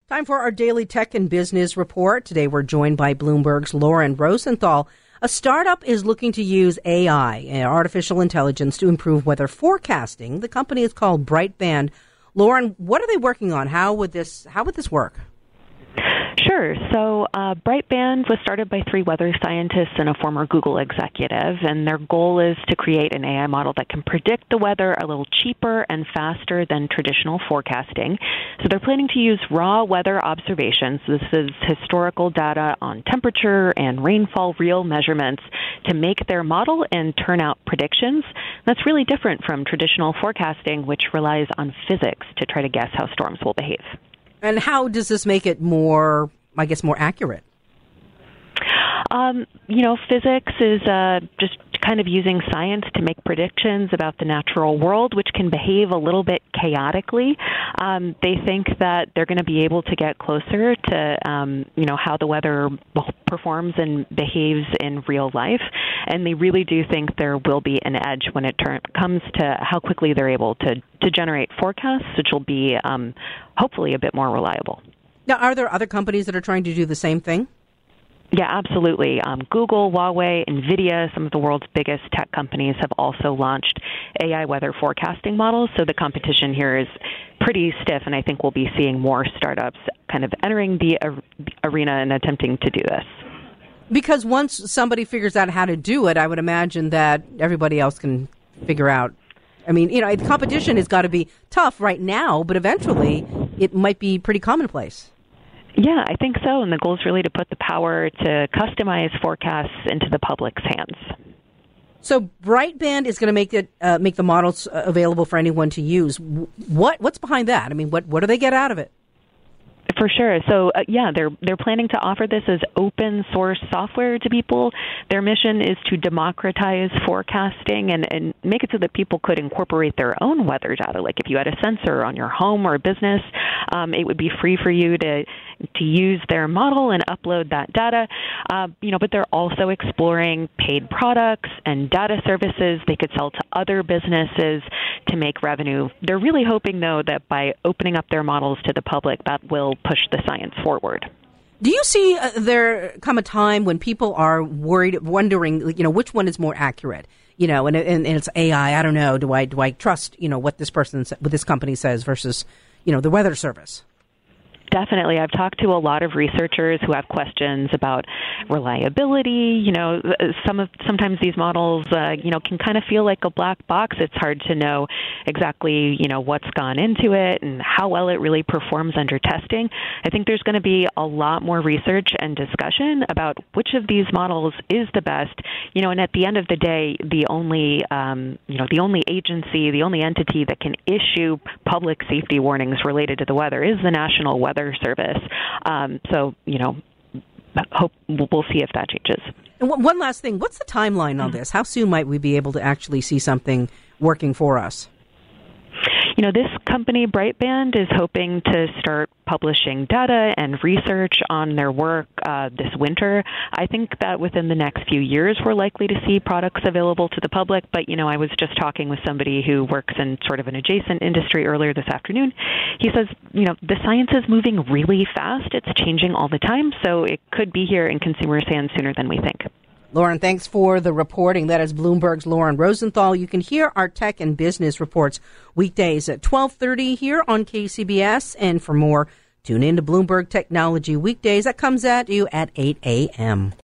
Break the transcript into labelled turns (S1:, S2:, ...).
S1: Time for our daily tech and business report. Today we're joined by Bloomberg's Lauren Rosenthal. A startup is looking to use AI, artificial intelligence, to improve weather forecasting. The company is called Brightband. Lauren, what are they working on? How would this work?
S2: Sure. So Brightband was started by three weather scientists and a former Google executive, and their goal is to create an AI model that can predict the weather a little cheaper and faster than traditional forecasting. So they're planning to use raw weather observations. This is historical data on temperature and rainfall, real measurements, to make their model and turn out predictions. That's really different from traditional forecasting, which relies on physics to try to guess how storms will behave.
S1: And how does this make it more accurate?
S2: Physics is just kind of using science to make predictions about the natural world, which can behave a little bit chaotically. They think that they're going to be able to get closer to, how the weather performs and behaves in real life. And they really do think there will be an edge when it comes to how quickly they're able to generate forecasts, which will be hopefully a bit more reliable.
S1: Now, are there other companies that are trying to do the same thing?
S2: Yeah, absolutely. Google, Huawei, NVIDIA, some of the world's biggest tech companies have also launched AI weather forecasting models. So the competition here is pretty stiff, and I think we'll be seeing more startups kind of entering the arena and attempting to do this. Because
S1: once somebody figures out how to do it, I would imagine that everybody else can figure out. I mean, the competition has got to be tough right now, but eventually it might be pretty commonplace.
S2: Yeah, I think so. And the goal is really to put the power to customize forecasts into the public's hands.
S1: So Brightband is going to make the models available for anyone to use. What's behind that? I mean, what do they get out of it?
S2: For sure. So, they're planning to offer this as open source software to people. Their mission is to democratize forecasting and make it so that people could incorporate their own weather data. Like if you had a sensor on your home or a business, it would be free for you to use their model and upload that data. But they're also exploring paid products and data services they could sell to other businesses to make revenue. They're really hoping, though, that by opening up their models to the public, that will push the science forward.
S1: Do you see there come a time when people are wondering, which one is more accurate? And it's AI. I don't know. Do I trust, what this company says versus, the Weather Service?
S2: Definitely. I've talked to a lot of researchers who have questions about reliability. Sometimes these models, can kind of feel like a black box. It's hard to know exactly, what's gone into it and how well it really performs under testing. I think there's going to be a lot more research and discussion about which of these models is the best. And at the end of the day, the only agency, the only entity that can issue public safety warnings related to the weather is the National Weather Service. Hope we'll see if that changes.
S1: And one last thing, what's the timeline on this? How soon might we be able to actually see something working for us?
S2: This company, Brightband, is hoping to start publishing data and research on their work this winter. I think that within the next few years, we're likely to see products available to the public. But, I was just talking with somebody who works in sort of an adjacent industry earlier this afternoon. He says, the science is moving really fast. It's changing all the time. So it could be here in consumers' hands sooner than we think.
S1: Lauren, thanks for the reporting. That is Bloomberg's Lauren Rosenthal. You can hear our tech and business reports weekdays at 12:30 here on KCBS. And for more, tune in to Bloomberg Technology Weekdays. That comes at you at 8 a.m.